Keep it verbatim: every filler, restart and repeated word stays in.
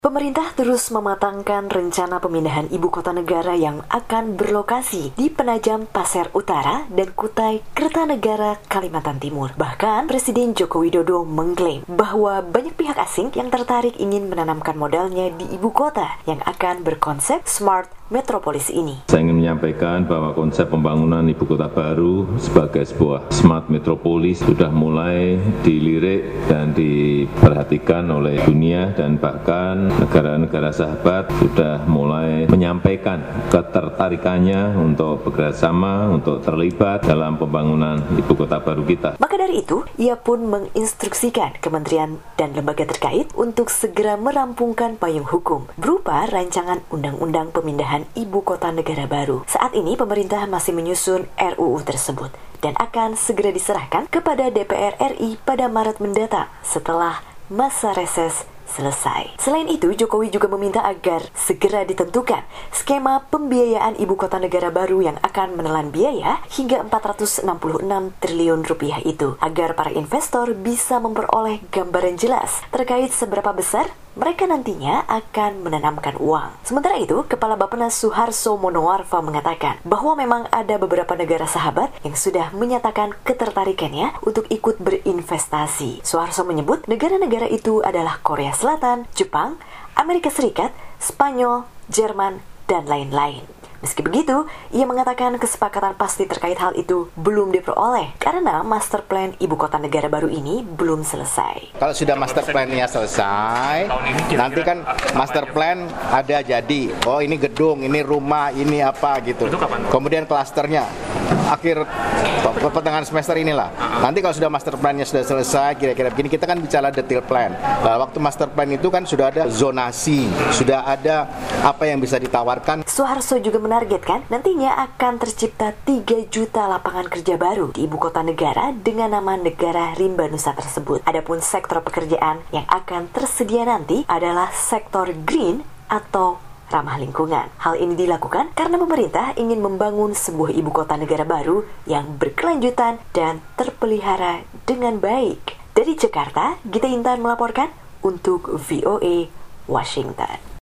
Pemerintah terus mematangkan rencana pemindahan ibu kota negara yang akan berlokasi di Penajam Pasir Utara dan Kutai Kertanegara, Kalimantan Timur. Bahkan Presiden Joko Widodo mengklaim bahwa banyak pihak asing yang tertarik ingin menanamkan modalnya di ibu kota yang akan berkonsep Smart Metropolis ini. Saya ingin menyampaikan bahwa konsep pembangunan ibu kota baru sebagai sebuah Smart Metropolis sudah mulai dilirik dan diperhatikan oleh dunia, dan bahkan negara-negara sahabat sudah mulai menyampaikan ketertarikannya untuk bekerjasama, untuk terlibat dalam pembangunan ibu kota baru kita. Maka dari itu, ia pun menginstruksikan kementerian dan lembaga terkait untuk segera merampungkan payung hukum berupa rancangan undang-undang pemindahan ibu kota negara baru. Saat ini pemerintah masih menyusun R U U tersebut dan akan segera diserahkan kepada D P R R I pada Maret mendatang setelah masa reses selesai. Selain itu, Jokowi juga meminta agar segera ditentukan skema pembiayaan ibu kota negara baru yang akan menelan biaya hingga empat ratus enam puluh enam triliun rupiah itu, agar para investor bisa memperoleh gambaran jelas terkait seberapa besar mereka nantinya akan menanamkan uang. Sementara itu, Kepala Bappenas Suharso Monoarfa mengatakan bahwa memang ada beberapa negara sahabat yang sudah menyatakan ketertarikannya untuk ikut berinvestasi. Suharso menyebut negara-negara itu adalah Korea Selatan, Jepang, Amerika Serikat, Spanyol, Jerman, dan lain-lain. Meski begitu, ia mengatakan kesepakatan pasti terkait hal itu belum diperoleh karena master plan ibu kota negara baru ini belum selesai. Kalau sudah master plan-nya selesai, nanti kan master plan ada jadi, oh ini gedung, ini rumah, ini apa gitu. Kemudian klasternya akhir pertengahan semester inilah. Nanti kalau sudah master plan-nya sudah selesai, kira-kira begini, kita kan bicara detail plan. Nah, waktu master plan itu kan sudah ada zonasi, sudah ada apa yang bisa ditawarkan. Suharso juga menargetkan nantinya akan tercipta tiga juta lapangan kerja baru di ibu kota negara dengan nama negara rimba nusa tersebut. Adapun sektor pekerjaan yang akan tersedia nanti adalah sektor green atau ramah lingkungan. Hal ini dilakukan karena pemerintah ingin membangun sebuah ibu kota negara baru yang berkelanjutan dan terpelihara dengan baik. Dari Jakarta, Gita Intan melaporkan untuk V O A Washington.